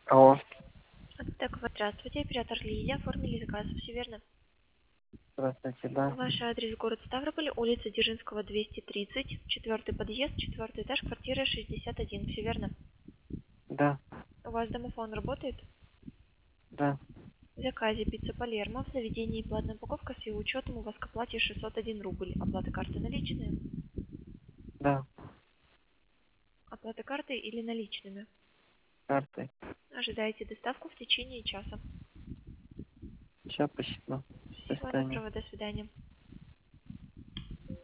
Алло, Так, вот, здравствуйте, оператор Лидия, оформили заказ, все верно? здравствуйте, да, Ваш адрес город Ставрополь, улица Дзержинского, 230, четвертый подъезд, четвертый этаж, квартира 61, все верно? да, У вас домофон работает? да, В заказе пицца Палермо, в заведении платная упаковка с его учетом у вас к оплате 601 рубль. Оплата карты наличные? да, Оплата картой или наличными? картой. Ожидаете доставку в течение часа. Все, спасибо. До Всего свидания. доброго, до свидания.